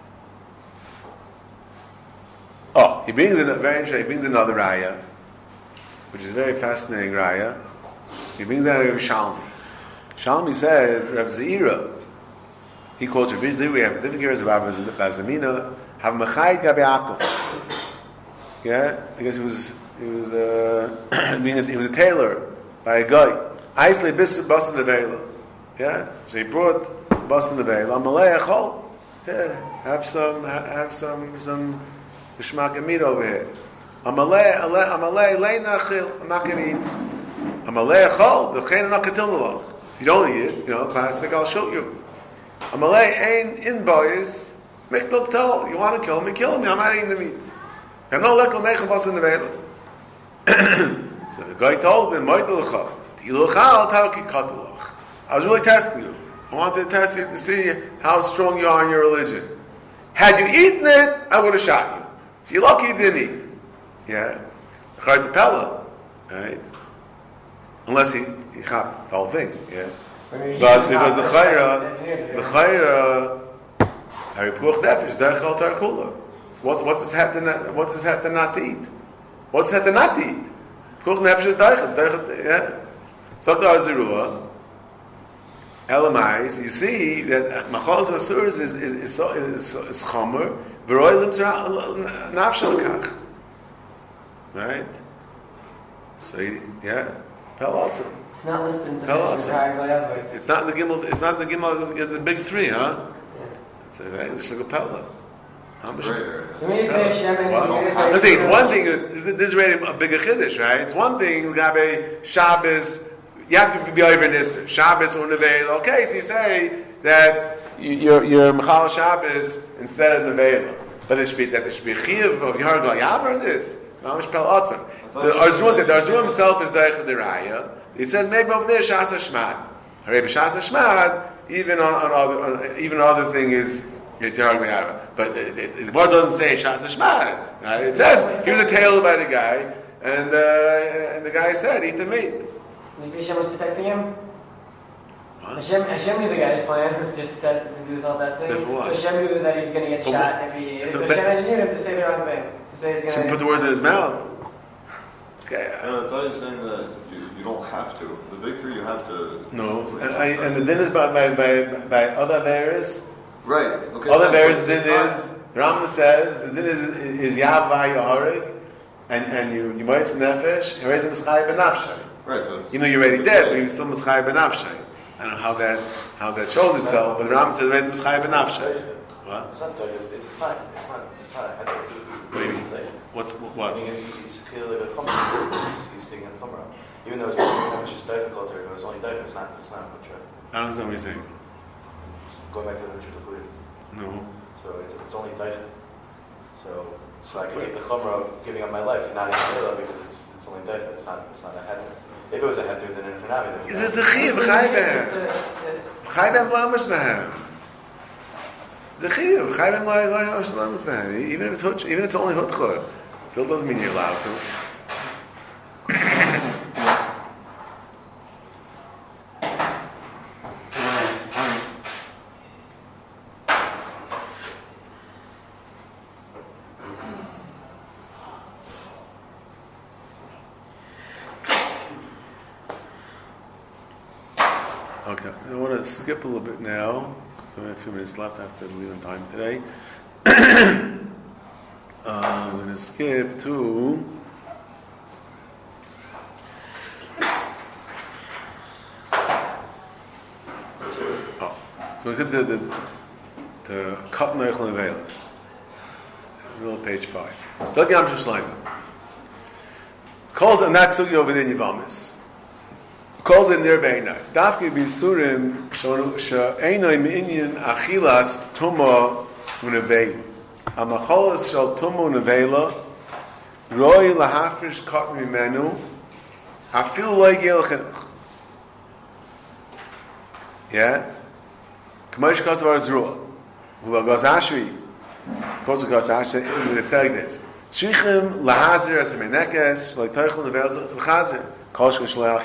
Oh, he brings in a very interesting. He brings another Raya, which is a very fascinating raya. He brings out of Shalmi. Shalmi says, Rav Zeira, he quotes Rav Zeira, we have different years of Rav Bazamina, have Mechai Gabi Akum. Yeah, because he was he was uh, he was a tailor by a guy. Isley Bisu Bas in the Vela. Yeah, so he brought Bas in the Vela. Amalei Achol. Yeah, have some have some some Bishmak meat over here. Amalei, Amalei, Leina Achil. I'm not going to eat. Amalei Achol. The Chayin not Katil Nalach. If you don't eat it, you know, classic, I'll shoot you. Amalei Ein in boys. Make no tell. You want to kill me? Kill me. I'm not eating the meat. I'm not lekal mechel bas in the vela. So the guy told him, "Moidulcha, tiluchal tauki katulach." I was really testing you. I wanted to test you to see how strong you are in your religion. Had you eaten it, I would have shot you. If you're lucky, you didn't eat. Yeah, it's a pella, right? Unless he he chop the whole thing. Yeah, but because the chayra, the chayra, Harry Pekuach Nefesh, derech al tarkula. What's what's this have to not, what's this have to not to eat? What's this have to not to eat? Pekuach Nefesh is derech, derech, yeah. So the Azirua, Elamais, you see that Mechalas Asuris is is is is, is chomer, v'roi limtzar nafshel kach. Right? So yeah, Pelotza. It's not listed in the Pelotza. It's not in the Gimel. It's not in the Gimel. The big three, huh? Yeah. It's a Shagapella. When you say Hashem and well, let's say it's one thing. This is really a bigger chiddush, right? It's one thing. Gabe Shabbos. You have to be over this Shabbos or Neveil. Okay, so you say that you're you're Mechal Shabbos instead of Neveil, but it should be that it should be Chiv of Yahar Gal Yavar in this. The Arzun said the Arzun himself is Derech Deraya. He said maybe over there Shas Hashmad. Maybe Shas Hashmad even on, on other on, even other thing is it's Yahar. But the, the, the word doesn't say Shas Hashmad. Right? It says he was a tailor by the guy, and uh, and the guy said eat the meat. Maybe Hashem was protecting him. Hashem, Hashem knew the guy's plan was just to, test, to do this whole testing. So Hashem knew that he was going to get but shot if he. So Hashem engineered him to say the wrong thing. To say he's going to put the words in his mouth. Okay. No, I thought he was saying that you, you don't have to. The big three, you have to. No, and, I, and the din is by by by, by other various. Right. Okay. Other various din is Rambam says the din is is Yavai Yaharig, and and you you might nefesh and raise him schai benafshay. Right. You know you're already dead, but you're still schai benafshay. I don't know how that how that shows itself, but the Rambam says raise him schai benafshay. What? It's not it's, it's not it's not it's not a head to what do you mean? What's what? I mean, it's clearly a chumrah. He's, he's taking a chumrah, even though it's much just difficult. Or it's only difficult. It's not. It's not much. I don't understand what you're saying. Going back to the truth of belief. No. So it's, it's only difficult. So so I can take the chumrah of giving up my life to not eat Mila because it's it's only difficult. It's not it's not a head. If it was a head, then in Fanavi. This is the chiv chayben. Chayben lamash mehem. The chiv chayben lamash mehem. Even if it's even if it's only hutcha, still doesn't mean you're allowed to. Okay, I want to skip a little bit now. We have a few minutes left after leaving time today. uh, I'm going to skip to. Oh, so we skip to the to cut Neichel and Veilus. Middle of page five. Look at Amshushlaim. Calls and that's sugya over there in Yivamis. Calls it near Beinai. Dafki bisurim she'einai me'inyan achilas tuma u'neveila. Amacholas shel tuma u'neveila roi lahafrish kat mimenu afilu lo yigel chinuch. Yeah? K'mosh kasavar zruah. Hu agos ashri. Kos agos ashri. It says this. Tzrichim lahazir as a menekes shlo teichel neveila v'chazir. It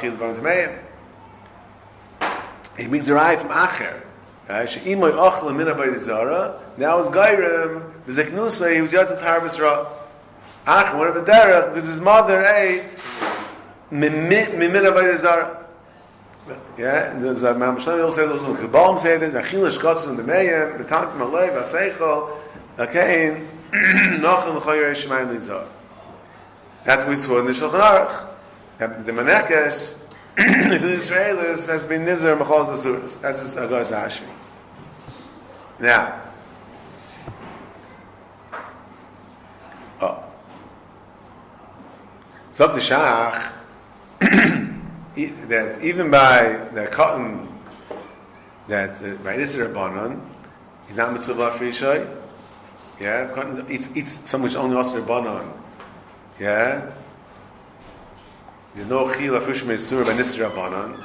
means a rai from Acher. Right? She'imoy ochla mina by the Zara. Now it's Gairim. V'zeknusa, he was just at harvest ra. Acher, one of the derech, because his mother ate mimina by the Zara. Yeah? And there's a Mam Shlomo will say those little Kabbalim say this. Achila shkotzes in the Meyem. Betankim alei v'aseichel. Akain. Nochel l'choyer shemayim l'zar. That's what we saw in the Shulchan Aruch. The Menekes, if the Israelis, has been Nizar Mechol Zasuris. That's his Agos Ashri. Now, oh. So the Shach, that even by the cotton, that uh, by Isra Rabbanon, he's not Mitzvah Frishay. Yeah, cotton eats, eats something which only Isra Rabbanon. Yeah. There's no chila fish meisur by Nisra Rabbanon.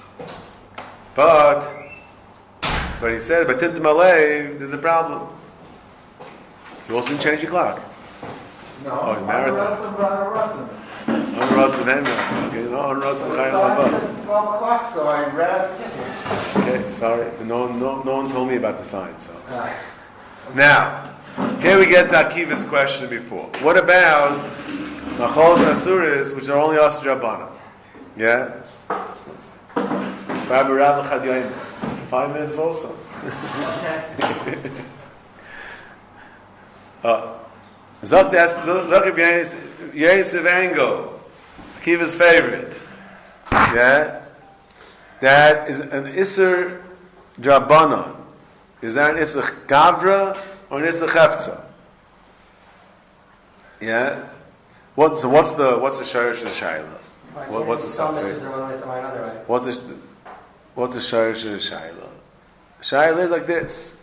But, but he said, by Tintam Alev, there's a problem. You also didn't change your clock. No, oh, the marathon. On Ratzin, and Ratzin. Okay, no, on Ratzin, Chayim Labah. twelve o'clock, so I read. Okay, sorry. No, no, no one told me about the sign, so. Now, here we get to Akiva's question before. What about Machols and Asuris, which are only Asr Rabbana? Yeah? Rabbi Rav Chadiyim. Five minutes also. Zok Yosef Engel, Akiva's favorite. Yeah? That is an Isser Drabanan. Is that an Isser Gavra or an Isser Chefza? Yeah? What, so what's the what's the shayrish of the shayla? What, what's the suffix? What's the what's the shayrish of the shayla? The shayla is like this.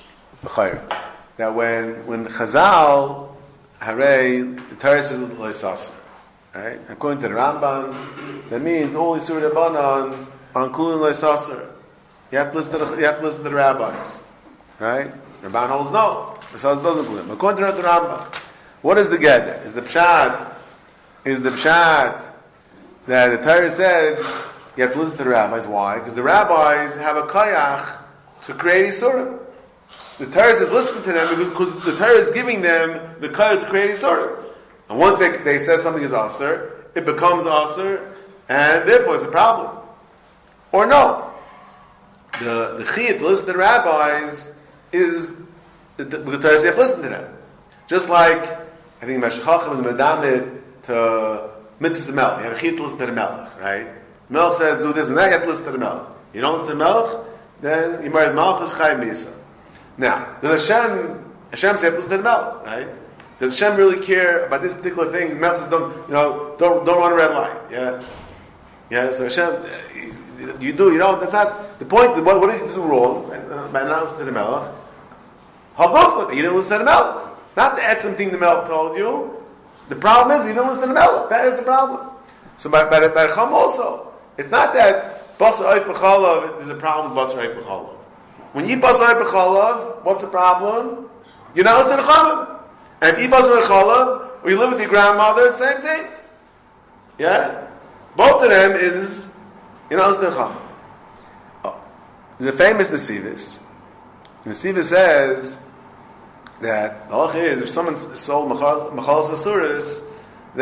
That when when Chazal Hare the Teres is loisasa, right? According to the Ramban, that means all the Surah Rabbanan are including loisasa. You have to listen to the, you have to listen to the rabbis, right? Ramban holds no. Chazal doesn't include them. According to the Ramban. What is the gather? Is the pshat? Is the pshat that the Torah says you have to listen to the rabbis? Why? Because the rabbis have a kayach to create Yisurim. The Torah says listen to them because, because the Torah is giving them the kayach to create Yisurim. And once they, they say something is aser, it becomes aser, and therefore it's a problem. Or no, the the chiyuv to listen to the rabbis is because Torah says you have to listen to them. Just like I think Meshach Chacham is medamid to mitzvahs the melech. You have a chiyuv to listen to the melech, right? Melech says do this and that. You have to listen to the melech. You don't listen to the melech, then you marry malchus chayim misa. Now, does Hashem Hashem say you have to listen to the melech, right? Does Hashem really care about this particular thing? The melech says don't you know don't don't run a red light, yeah, yeah. So Hashem, you do you know that's not the point. What, what did you do wrong by not listening to the melech? Hagufah, you didn't listen to the melech. Not the etzim thing the Melech told you. The problem is you don't listen to the Melech. That is the problem. So by by the by Chum also, it's not that basar oif b'chalav is a problem with basar oif b'chalav. When you eat basar oif b'chalav, what's the problem? You're not listening to Chumim. And if you eat basar oif b'chalav, or you live with your grandmother, it's the same thing. Yeah, both of them is you're not listening to Chumim. Oh. There's a famous Nesivis. Nesivis says that the halacha is if someone sold machalas asuris,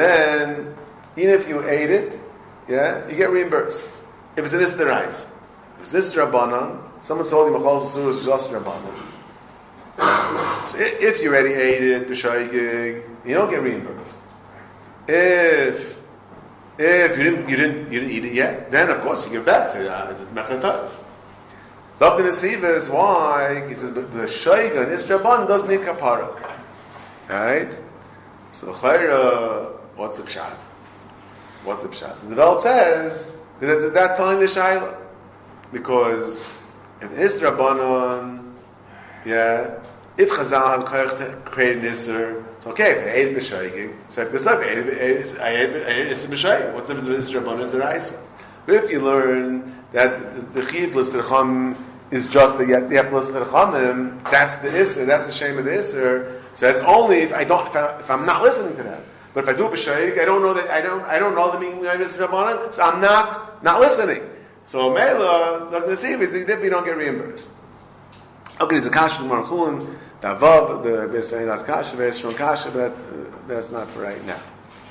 then even if you ate it, yeah, you get reimbursed. If it's an isser rice, Is this Rabbanan? Someone's holding Machal Asur is just Rabbanan. So if you already ate it, b'shaygig, you don't get reimbursed. If if you didn't you didn't you didn't eat it yet, then of course you give back. Say ah, it's mechatas. So up in the Siva is why he says the shayga and Rabbanan doesn't need kapara, right? So chayra, what's the pshat? What's the pshat? So the Velt says because that's telling the shayla because if it's Rabbanan. Yeah, if Chazal had created Nisr, it's okay. If I ate b'shaygig, so if I ate it, I ate it b'shaygig. What's the difference between Rabbanan and the Raisa? But if you learn that the Chiv l'stercham is just the Yep l'sterchamim, that's the Isser, that's the shame of the Isser. So it's only if I don't, if, I, if I'm not listening to that. But if I do b'shaygig, I don't know that I don't, I don't know the meaning behind Nisr Rabbanan, so I'm not not listening. So Mela, like the Siv, is if you don't get reimbursed. Okay, there's a kasha in Marchulin, the Avav, the Beis Ve'enas kasha, very strong kasha, but that, uh, that's not for right now.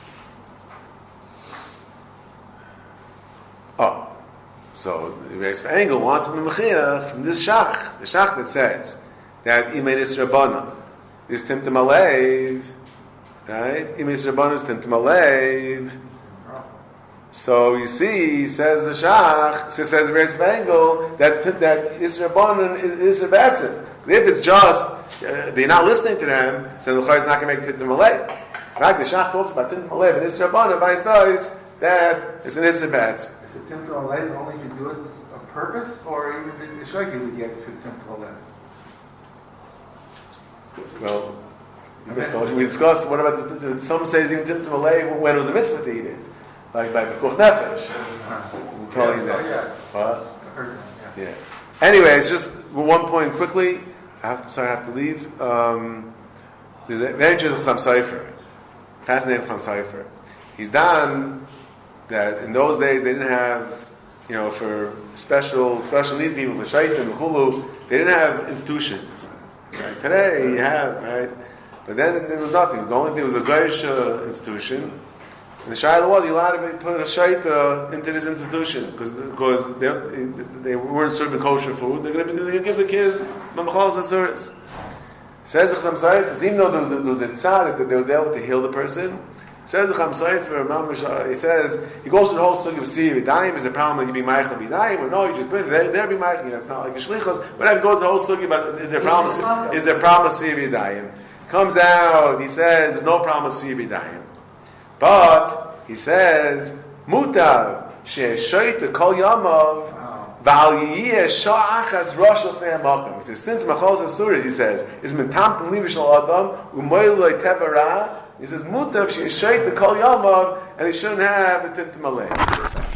Oh, so the Beis Ve'engel wants from the Mechiach, from this Shach, the Shach that says that Imei Nis Rabbanan is Timtim Alev, right? Imei Nis Rabbanan is Timtim Alev. So you see, says the Shach, says the Beis Ve'engel that that Isra Rabbanan is a Batzim. If it's just uh, they're not listening to them, so the Chayr is not going to make Tintum Alev. In fact, the Shach talks about Tintum Alev and Isra Rabbanan, but he says that it's an Isra Batzim. Is it Tintum Alev only if you do it on purpose, or even the Shogi would get Tintum Alev? Well, we discussed. What about this? Some say it's even Tintum Alev when it was a mitzvah to eat it. Like by Pekuch Nefesh. We'll tell yeah, you that. Oh, yeah. What? I heard that, yeah. Yeah. Anyways, just one point quickly. I have to, sorry, I have to leave. Um, there's a very interesting Chassam Sofer. Fascinating Chassam Sofer. He's done that in those days they didn't have, you know, for special special needs people, for Shaitan, Hulu, they didn't have institutions. Right? Today you have, right? But then there was nothing. The only thing was a Goyish uh, institution. And the Shaila was, you're allowed to put a shaita into this institution because because they, they weren't serving kosher food. They're going to, they're going to give the kid mamachals and suras. Says the Chassam Sofer, even though there was, there was a tzaddik that they were able to heal the person, says the Chassam Sofer, he says, he goes to the whole sugi of Siri B'dayim, is a problem that you be Meichel B'dayim, or no, you just put it there, there be Meichel, that's not like a shlichos, but he goes to the whole sugi about, is there a problem, is there a problem of Siri B'dayim? Comes out, he says, there's no problem of Siri B'dayim. But he says, Mutav she'eshoyta kol yamav v'al yiyeh sha'achas rosh l'fnei hamakom. He says, since Machal Asuras, he says, is metamtim livishal adam u'moiloi tevara. He says, Mutav she'eshoyta kol yamav, and he shouldn't have a tintim alei.